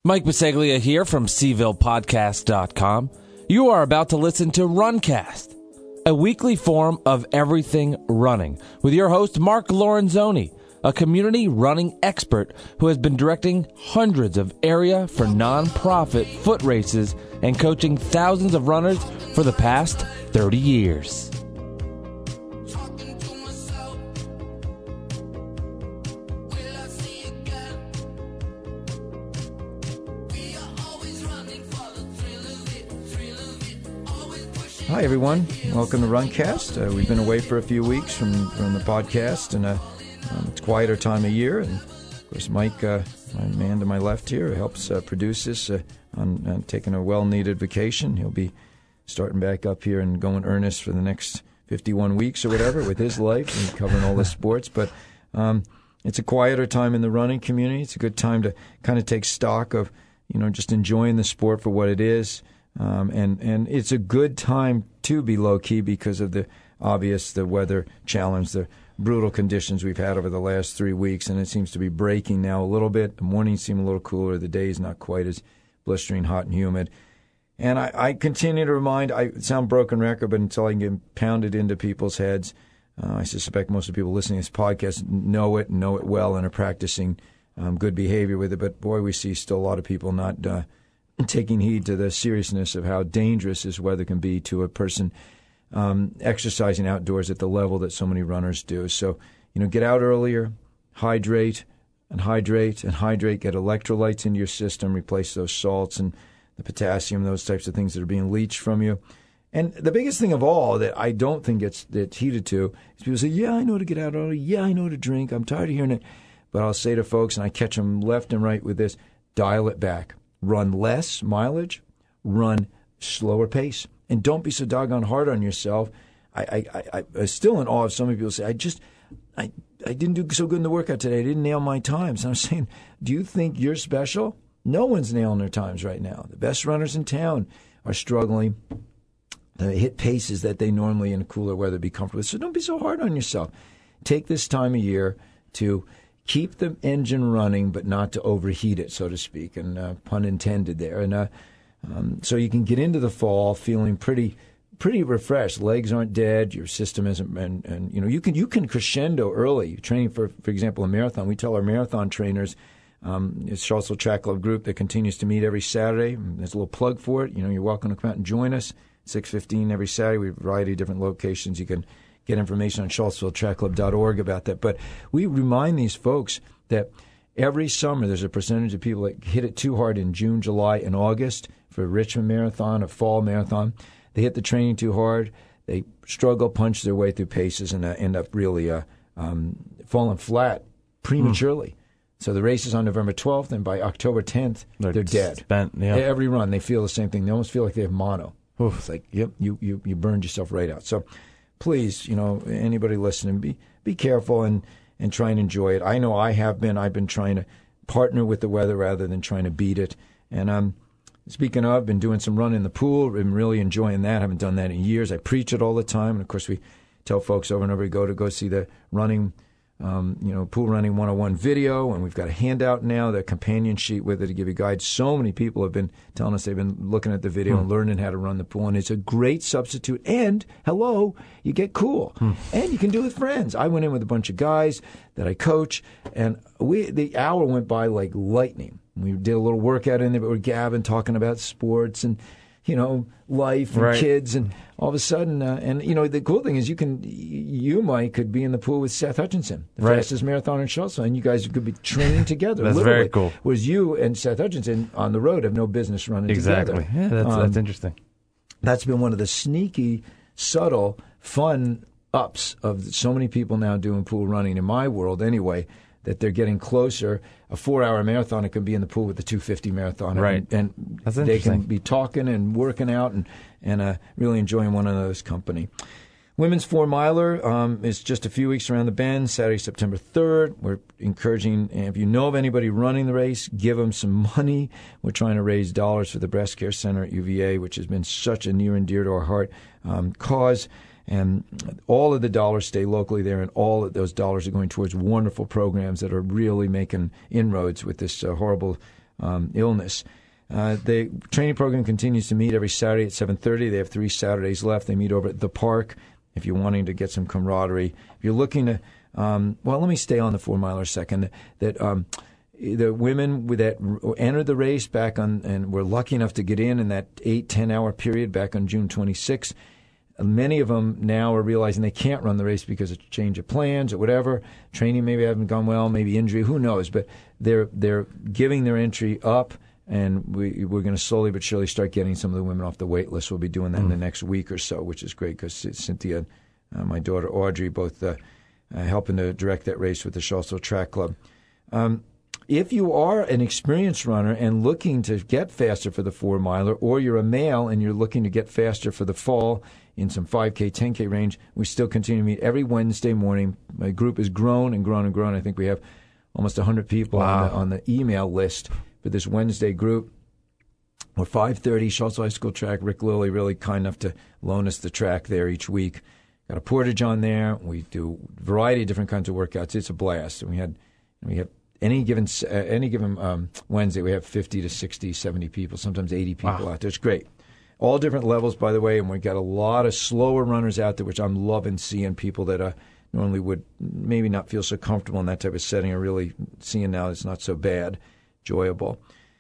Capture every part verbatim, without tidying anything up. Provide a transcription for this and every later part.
Mike Biseglia here from Seville Podcast dot com. You are about to listen to Runcast, a weekly forum of everything running, with your host Mark Lorenzoni, a community running expert who has been directing hundreds of area for nonprofit foot races and coaching thousands of runners for the past thirty years. Hi, everyone. Welcome to Runcast. Uh, we've been away for a few weeks from, from the podcast, and uh, um, it's a quieter time of year. And, of course, Mike, uh, my man to my left here, helps uh, produce this uh, on uh, taking a well-needed vacation. He'll be starting back up here and going earnest for the next fifty-one weeks or whatever with his life and covering all the sports. But um, it's a quieter time in the running community. It's a good time to kind of take stock of, you know, just enjoying the sport for what it is. Um, and, and it's a good time to be low-key because of the obvious, the weather challenge, the brutal conditions we've had over the last three weeks, and it seems to be breaking now a little bit. The mornings seem a little cooler. The days not quite as blistering hot and humid. And I, I continue to remind, I sound broken record, but until I can get pounded into people's heads, uh, I suspect most of the people listening to this podcast know it, know it well, and are practicing um, good behavior with it. But, boy, we see still a lot of people not uh, taking heed to the seriousness of how dangerous this weather can be to a person um, exercising outdoors at the level that so many runners do. So, you know, get out earlier, hydrate, and hydrate, and hydrate, get electrolytes into your system, replace those salts and the potassium, those types of things that are being leached from you. And the biggest thing of all that I don't think gets that's heeded to is people say, yeah, I know to get out early, yeah, I know to drink, I'm tired of hearing it. But I'll say to folks, and I catch them left and right with this, dial it back. Run less mileage, run slower pace, and don't be so doggone hard on yourself. I, I, I, I'm still in awe of some people say, I just, I, I didn't do so good in the workout today. I didn't nail my times. And I'm saying, do you think you're special? No one's nailing their times right now. The best runners in town are struggling to hit paces that they normally in cooler weather be comfortable with. So don't be so hard on yourself. Take this time of year to keep the engine running, but not to overheat it, so to speak, and uh, pun intended there. And uh, um, so you can get into the fall feeling pretty, pretty refreshed. Legs aren't dead. Your system isn't, and, and you know you can you can crescendo early. Training for, for example, a marathon. We tell our marathon trainers, um, it's Charlottesville Track Club group that continues to meet every Saturday. There's a little plug for it. You know, you're welcome to come out and join us. six fifteen every Saturday. We have a variety of different locations. You can get information on Charlottesville Track Club dot org about that. But we remind these folks that every summer there's a percentage of people that hit it too hard in June, July, and August for a Richmond Marathon, a fall marathon. They hit the training too hard. They struggle, punch their way through paces, and uh, end up really uh, um, falling flat prematurely. Mm. So the race is on November twelfth, and by October tenth, they're, they're dead. Spent, yeah. Every run, they feel the same thing. They almost feel like they have mono. Oof. It's like, yep, you, you, you burned yourself right out. So please, you know, anybody listening, be be careful and, and try and enjoy it. I know I have been. I've been trying to partner with the weather rather than trying to beat it. And um, speaking of, been doing some running in the pool. Been really enjoying that. Haven't done that in years. I preach it all the time. And, of course, we tell folks over and over to go to go see the running, um, you know, Pool Running one oh one video. And we've got a handout now, the companion sheet with it to give you guides. So many people have been telling us they've been looking at the video hmm. and learning how to run the pool. And it's a great substitute. And, hello, you get cool. Hmm. And you can do it with friends. I went in with a bunch of guys that I coach, and we the hour went by like lightning. We did a little workout in there, but we're gabbing, talking about sports and, you know, life and right. kids, and all of a sudden, uh, and you know, the cool thing is you can, you Mike could be in the pool with Seth Hutchinson, the right. fastest marathoner in Charlottesville, and you guys could be training together. That's literally. very cool. Whereas you and Seth Hutchinson on the road have no business running exactly. together. Exactly. Yeah, that's um, that's interesting. That's been one of the sneaky, subtle, fun ups of so many people now doing pool running in my world anyway, that they're getting closer. A four-hour marathon, it can be in the pool with the two fifty marathon. Right. And, and That's they can be talking and working out and, and uh, really enjoying one another's company. Women's four-miler um, is just a few weeks around the bend, Saturday, September third. We're encouraging, and if you know of anybody running the race, give them some money. We're trying to raise dollars for the Breast Care Center at U V A, which has been such a near and dear to our heart um, cause. And all of the dollars stay locally there, and all of those dollars are going towards wonderful programs that are really making inroads with this uh, horrible um, illness. Uh, the training program continues to meet every Saturday at seven thirty. They have three Saturdays left. They meet over at the park if you're wanting to get some camaraderie. If you're looking to, um, well, let me stay on the four miler a second. That um, the women that entered the race back on, and were lucky enough to get in in that eight, ten hour period back on June twenty-sixth, many of them now are realizing they can't run the race because of change of plans or whatever. Training maybe haven't gone well, maybe injury, who knows? But they're they're giving their entry up, and we, we're going to slowly but surely start getting some of the women off the wait list. We'll be doing that mm. in the next week or so, which is great because Cynthia, uh, my daughter Audrey, both uh, uh, helping to direct that race with the Charlottesville Track Club. Um, If you are an experienced runner and looking to get faster for the four-miler, or you're a male and you're looking to get faster for the fall in some five K, ten K range, we still continue to meet every Wednesday morning. My group has grown and grown and grown. I think we have almost one hundred people wow. on, the, on the email list for this Wednesday group. We're five thirty, Charlottesville High School track. Rick Lilly really kind enough to loan us the track there each week. Got a portage on there. We do a variety of different kinds of workouts. It's a blast. And we had we have Any given uh, any given um, Wednesday, we have fifty to sixty, seventy people, sometimes eighty people wow. out there. It's great. All different levels, by the way, and we've got a lot of slower runners out there, which I'm loving seeing. People that uh, normally would maybe not feel so comfortable in that type of setting are really seeing now it's not so bad, enjoyable.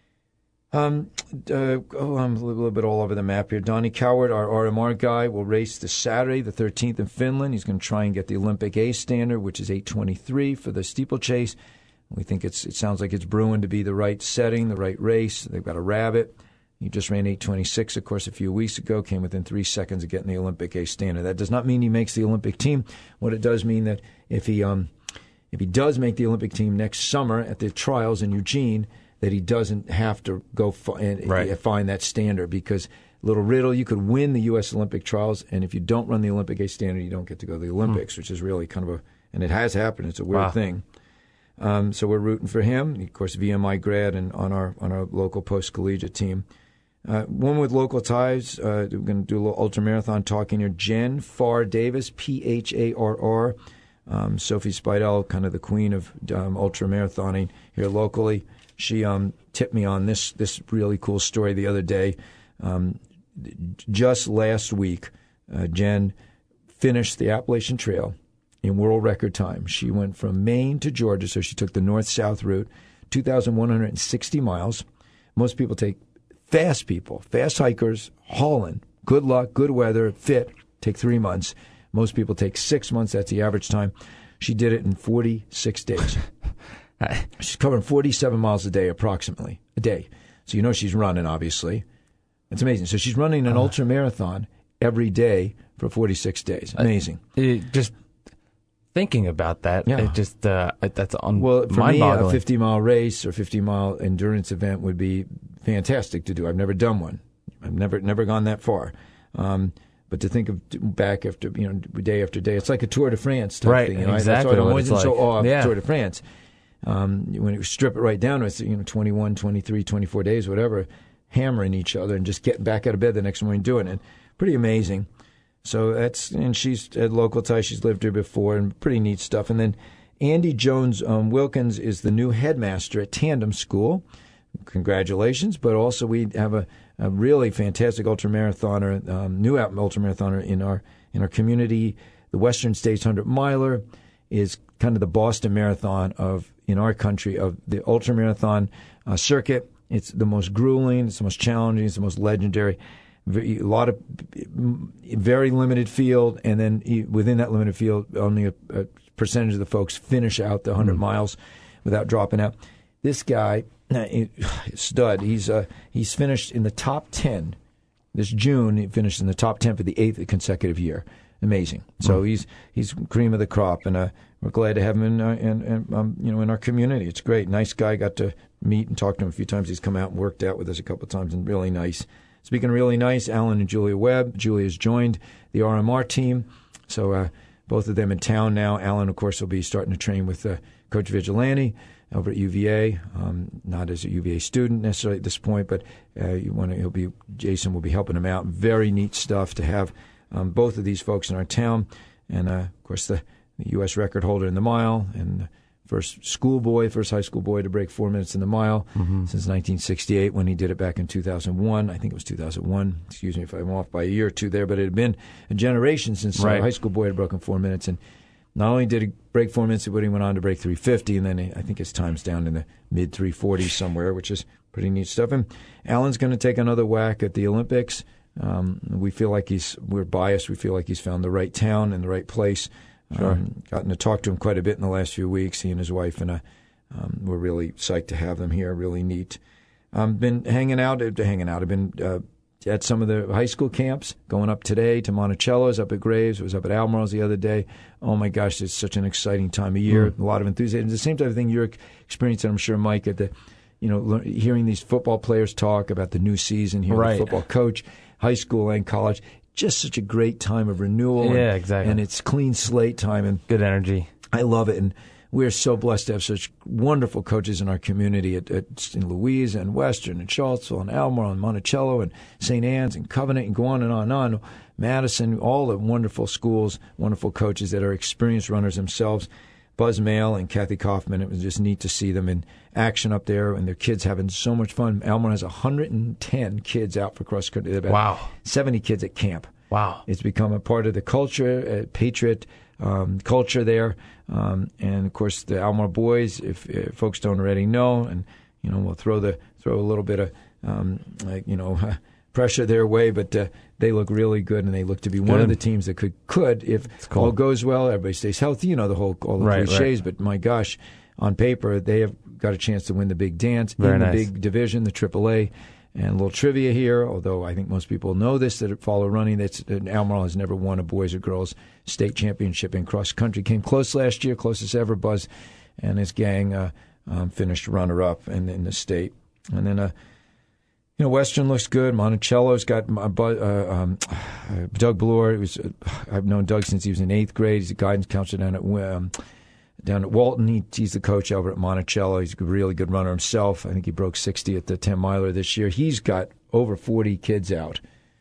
Um, uh, oh, I'm a little bit all over the map here. Donnie Coward, our R M R guy, will race this Saturday, the thirteenth in Finland. He's going to try and get the Olympic A standard, which is eight twenty-three for the steeplechase. We think it's it sounds like it's brewing to be the right setting, the right race. They've got a rabbit. He just ran eight twenty-six, of course, a few weeks ago, came within three seconds of getting the Olympic A standard. That does not mean he makes the Olympic team. What it does mean that if he um if he does make the Olympic team next summer at the trials in Eugene, that he doesn't have to go f- and right. find that standard, because little riddle, you could win the U S Olympic trials, and if you don't run the Olympic A standard, you don't get to go to the Olympics, hmm. which is really kind of a, and it has happened. It's a weird wow. thing. Um, so we're rooting for him. Of course, V M I grad and on our on our local post-collegiate team. Uh, one with local ties, uh, we're going to do a little ultramarathon talking here. Jen Farr Davis, P H A R R. Um, Sophie Spidell, kind of the queen of um, ultramarathoning here locally. She um, tipped me on this this really cool story the other day. Um, just last week, uh, Jen finished the Appalachian Trail in world record time. She went from Maine to Georgia, so she took the north-south route, two thousand one hundred sixty miles. Most people take, fast people, fast hikers, hauling, good luck, good weather, fit, take three months. Most people take six months. That's the average time. She did it in forty-six days. She's covering forty-seven miles a day, approximately, a day. So you know she's running, obviously. It's amazing. So she's running an uh, ultra marathon every day for forty-six days. Amazing. Uh, just thinking about that, yeah. it just uh, that's on well for me, mind-boggling. A fifty mile race or fifty mile endurance event would be fantastic to do. I've never done one. I've never never gone that far. Um, but to think of back after you know day after day, it's like a Tour de France type right, thing. You know? Exactly. That's why I'm what always it's so like. awe of yeah. Tour de France. Um, when you strip it right down to it, you know, twenty-one, twenty-three, twenty-four days, whatever, hammering each other and just getting back out of bed the next morning doing it. Pretty amazing. So that's, and she's at local ties. She's lived here before, and pretty neat stuff. And then Andy Jones um, Wilkins is the new headmaster at Tandem School. Congratulations. But also we have a, a really fantastic ultramarathoner, um, new ultramarathoner in our in our community. The Western States hundred miler is kind of the Boston Marathon of in our country of the ultramarathon uh, circuit. It's the most grueling, it's the most challenging, it's the most legendary. A lot of very limited field, and then within that limited field, only a, a percentage of the folks finish out the one hundred mm-hmm. miles without dropping out. This guy, stud, he's uh, he's finished in the top ten. This June, he finished in the top ten for the eighth consecutive year. Amazing. So mm-hmm. he's he's cream of the crop, and uh, we're glad to have him in, uh, in, in um, you know in our community. It's great. Nice guy. Got to meet and talk to him a few times. He's come out and worked out with us a couple of times, and really nice. Speaking of really nice, Alan and Julia Webb. Julia's joined the R M R team, so uh, both of them in town now. Alan, of course, will be starting to train with uh, Coach Vigilante over at U V A. Um, not as a U V A student necessarily at this point, but uh, you want to, he'll be Jason will be helping him out. Very neat stuff to have um, both of these folks in our town, and uh, of course the, the U S record holder in the mile and the first schoolboy, first high school boy to break four minutes in the mile mm-hmm. since nineteen sixty-eight when he did it back in two thousand one. I think it was two thousand one. Excuse me if I'm off by a year or two there, but it had been a generation since right. a high school boy had broken four minutes. And not only did he break four minutes, but he went on to break three fifty, and then he, I think his time's down in the mid three forties somewhere, which is pretty neat stuff. And Alan's going to take another whack at the Olympics. Um, we feel like he's, we're biased. We feel like he's found the right town and the right place. Sure. Um, gotten to talk to him quite a bit in the last few weeks, he and his wife, and uh, um, we're really psyched to have them here. Really neat. Um, been hanging out, uh, hanging out. I've been uh, at some of the high school camps, going up today to Monticello's, up at Graves. I was up at Almiral's the other day. Oh, my gosh, it's such an exciting time of year. Mm. A lot of enthusiasm. It's the same type of thing you're experiencing, I'm sure, Mike, at the, you know, hearing these football players talk about the new season, hearing right. the football coach, high school and college. Just such a great time of renewal. Yeah, and, exactly. And it's clean slate time. And good energy. I love it. And we're so blessed to have such wonderful coaches in our community at, at in Louisa and Western and Charlottesville and Albemarle and Monticello and Saint Anne's and Covenant and go on and on and on. Madison, all the wonderful schools, wonderful coaches that are experienced runners themselves. Buzz Mail and Kathy Kaufman, it was just neat to see them in action up there and their kids having so much fun. Almar has one hundred ten kids out for cross country. About wow. seventy kids at camp. Wow. It's become a part of the culture, uh, Patriot um, culture there. Um, and, of course, the Almar boys, if, if folks don't already know, and, you know, we'll throw the throw a little bit of, um, like, you know, pressure their way, but uh, they look really good, and they look to be good. one of the teams that could, could if cool. all goes well, everybody stays healthy, you know, the whole all the right, cliches, right. but my gosh, on paper, they have got a chance to win the big dance Very in nice. the big division, the triple A. And a little trivia here, although I think most people know this, that follow running, that's that Albemarle has never won a boys or girls state championship in cross country. Came close last year, closest ever. Buzz and his gang uh, um, finished runner-up in, in the state. And then, uh, you know, Western looks good. Monticello's got uh, um, Doug Bloor. It was, uh, I've known Doug since he was in eighth grade. He's a guidance counselor down at um, down at Walton. He, he's the coach over at Monticello. He's a really good runner himself. I think he broke sixty at the ten-miler this year. He's got over forty kids out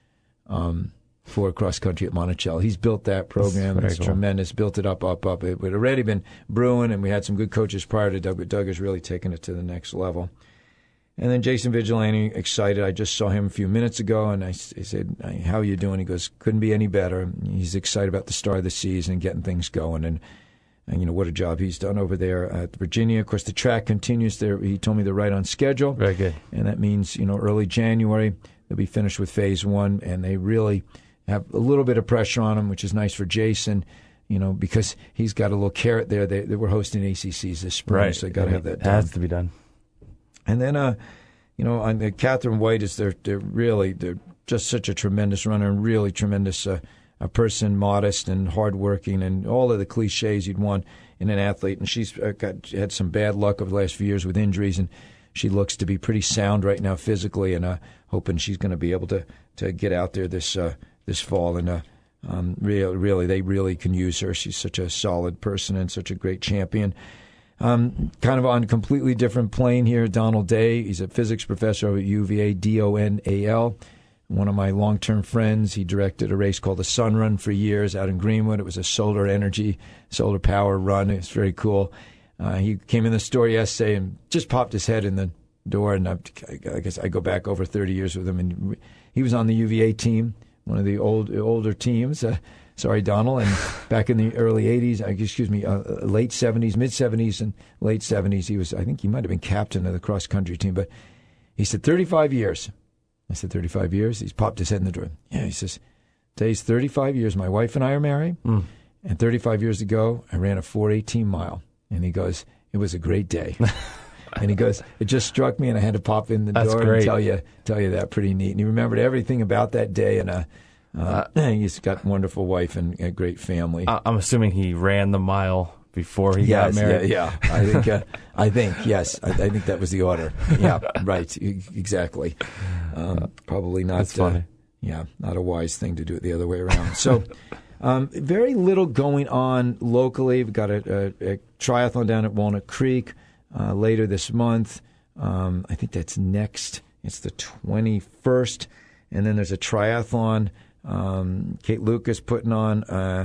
um, for cross-country at Monticello. He's built that program. It's cool. Tremendous. Built it up, up, up. It had already been brewing, and we had some good coaches prior to Doug, but Doug has really taken it to the next level. And then Jason Vigilante, excited. I just saw him a few minutes ago, and I, I said, how are you doing? He goes, couldn't be any better. He's excited about the start of the season and getting things going, and And, you know, what a job he's done over there at Virginia. Of course, the track continues there. He told me they're right on schedule. Very good. And that means, you know, early January, they'll be finished with phase one. And they really have a little bit of pressure on him, which is nice for Jason, you know, because he's got a little carrot there. They, they were hosting A C Cs this spring, right. so they got to have that it done. has to be done. And then, uh, you know, on the Catherine White is they're, they're really, they're just such a tremendous runner and really tremendous uh, a person, modest and hardworking, and all of the cliches you'd want in an athlete. And she's got had some bad luck over the last few years with injuries, and she looks to be pretty sound right now physically. And uh, hoping she's going to be able to, to get out there this uh, this fall. And uh, um, really, really, they really can use her. She's such a solid person and such a great champion. Um, kind of on a completely different plane here, Donald Day. He's a physics professor at U V A, D O N A L. One of my long-term friends. He directed a race called the Sun Run for years out in Greenwood. It was a solar energy, solar power run. It was very cool. Uh, he came in the store yesterday and just popped his head in the door. And I, I guess I go back over thirty years with him. And he was on the U V A team, one of the old older teams. Uh, sorry, Donald. And back in the early eighties, excuse me, uh, late seventies, mid seventies, and late seventies, he was. I think he might have been captain of the cross country team. But he said thirty-five years. I said, thirty-five years? He's popped his head in the door. Yeah, he says, today's thirty-five years. My wife and I are married. Mm. And thirty-five years ago, I ran a four eighteen mile. And he goes, it was a great day. And he goes, it just struck me, and I had to pop in the That's door great. and tell you tell you that. Pretty neat. And he remembered everything about that day. And uh, uh, uh, he's got a wonderful wife and a great family. I'm assuming he ran the mile before he yes, got married. Yeah, yeah. I think, uh, I think, yes. I, I think that was the order. Yeah, right. Exactly. Um, probably not. That's funny. Uh, yeah, not a wise thing to do it the other way around. So, um, very little going on locally. We've got a, a, a triathlon down at Walnut Creek uh, later this month. Um, I think that's next. It's the twenty-first. And then there's a triathlon um, Kate Lucas putting on uh,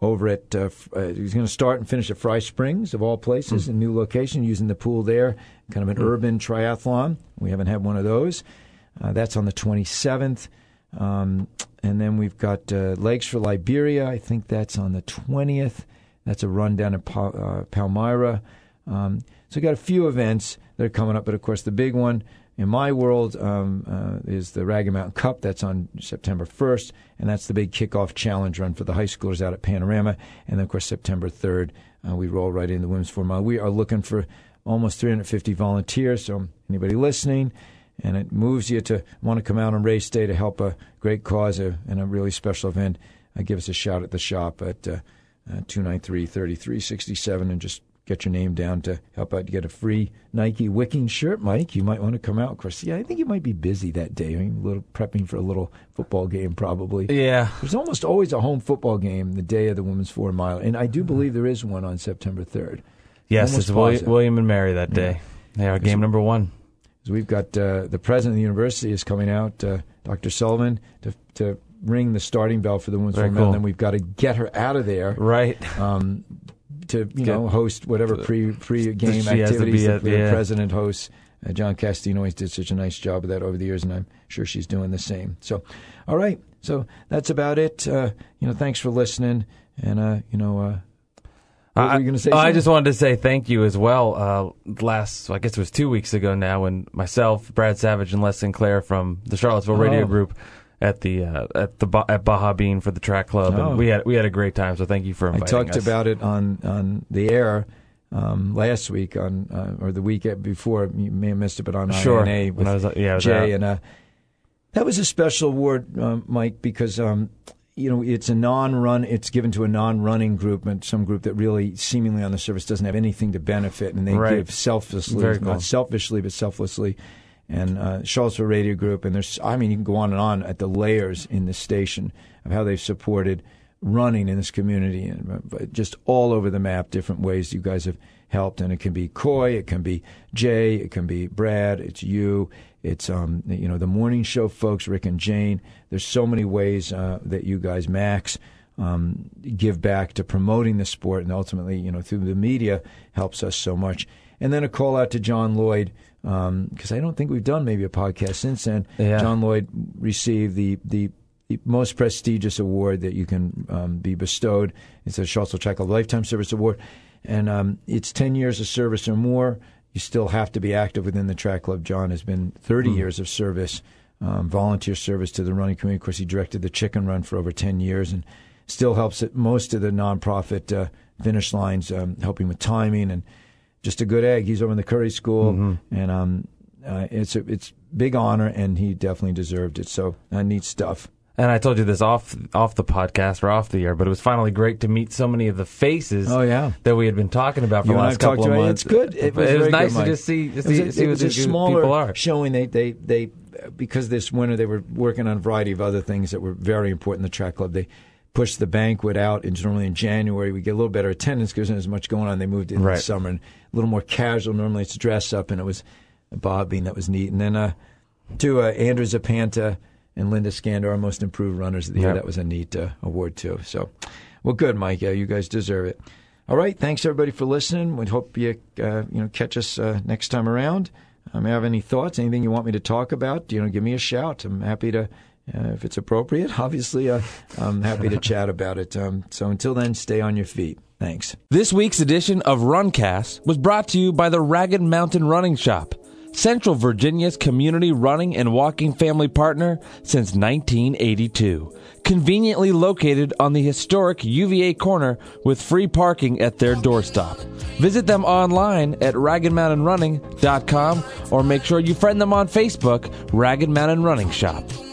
over at, uh, uh, he's going to start and finish at Fry Springs, of all places, mm. a new location, using the pool there, kind of an mm. urban triathlon. We haven't had one of those. Uh, that's on the twenty-seventh. Um, and then we've got uh, Legs for Liberia. I think that's on the twentieth. That's a run down in pa- uh, Palmyra. Um, so we've got a few events that are coming up, but of course the big one in my world um, uh, is the Ragged Mountain Cup. That's on September first, and that's the big kickoff challenge run for the high schoolers out at Panorama. And then, of course, September third, uh, we roll right into the Women's Four Mile. We are looking for almost three hundred fifty volunteers, so anybody listening, and it moves you to want to come out on race day to help a great cause uh, and a really special event, uh, give us a shout at the shop at uh, uh, two nine three, three three six seven and just get your name down to help out to get a free Nike Wicking shirt, Mike. You might want to come out. Of course, yeah, I think you might be busy that day. I mean, a little prepping for a little football game, probably. Yeah. There's almost always a home football game the day of the Women's Four Mile, and I do believe there is one on September third. Yes, it's William, William and Mary that day. Yeah, yeah game number one. So we've got uh, the president of the university is coming out, uh, Doctor Sullivan, to to ring the starting bell for the Women's Four Mile, cool. and then we've got to get her out of there. Right. Um, to you know host whatever pre pre game she activities that the yeah. president hosts. Uh, John Castino always did such a nice job of that over the years, and I'm sure she's doing the same. So, all right, so that's about it. Uh, you know, thanks for listening, and uh, you know, uh, what I, were you going to say? I just wanted to say thank you as well. Uh, last, I guess it was two weeks ago now, when myself, Brad Savage, and Les Sinclair from the Charlottesville Radio oh. Group at the uh, at the at Baja Bean for the track club, oh. and we had we had a great time. So thank you for inviting us. I talked us. about it on on the air um, last week on uh, or the week before. You may have missed it, but on sure. I N A with when I was, yeah, I was Jay out. and uh, that was a special award, uh, Mike, because um, you know it's a non-run. It's given to a non-running group, and some group that really seemingly on the surface doesn't have anything to benefit, and they right. give selflessly, Very cool. not selfishly, but selflessly. And uh, Charlottesville Radio Group, and there's, I mean, you can go on and on at the layers in this station of how they've supported running in this community, and uh, just all over the map, different ways you guys have helped. And it can be Coy, it can be Jay, it can be Brad, it's you, it's um, you know the morning show folks, Rick and Jane. There's so many ways uh, that you guys, Max, um, give back to promoting the sport, and ultimately, you know, through the media, helps us so much. And then a call out to John Lloyd, because um, I don't think we've done maybe a podcast since then. Yeah. John Lloyd received the, the, the most prestigious award that you can um, be bestowed. It's a Charlottesville Track Club Lifetime Service Award. And um, it's ten years of service or more. You still have to be active within the track club. John has been thirty mm. years of service, um, volunteer service to the running community. Of course, he directed the Chicken Run for over ten years and still helps at most of the nonprofit uh, finish lines, um, helping with timing, and just a good egg. He's over in the Curry School, mm-hmm. and um, uh, it's a it's big honor, and he definitely deserved it. So uh, neat stuff. And I told you this off off the podcast or off the air, but it was finally great to meet so many of the faces oh, yeah. that we had been talking about for you the last couple of to, months. It's good. It was, it was nice good, to just see, to it see, was a, see it what was these a smaller people are. Showing they, they, they, because this winter they were working on a variety of other things that were very important in the track club. They pushed the banquet out, and normally in January we get a little better attendance because there's not as much going on. They moved it in right. the summer, and a little more casual. Normally it's dress up, and it was a bobbing that was neat. And then uh, to uh, Andrew Zapanta and Linda Skander, our most improved runners of the yep. year. That was a neat uh, award, too. So, well, good, Mike. Yeah, you guys deserve it. All right. Thanks, everybody, for listening. We hope you uh, you know catch us uh, next time around. Um, have any thoughts, anything you want me to talk about, you know, give me a shout. I'm happy to, uh, if it's appropriate, obviously, uh, I'm happy to chat about it. Um, so until then, stay on your feet. Thanks. This week's edition of Runcast was brought to you by the Ragged Mountain Running Shop, Central Virginia's community running and walking family partner since nineteen eighty-two. Conveniently located on the historic U V A corner with free parking at their doorstop. Visit them online at ragged mountain running dot com or make sure you friend them on Facebook, Ragged Mountain Running Shop.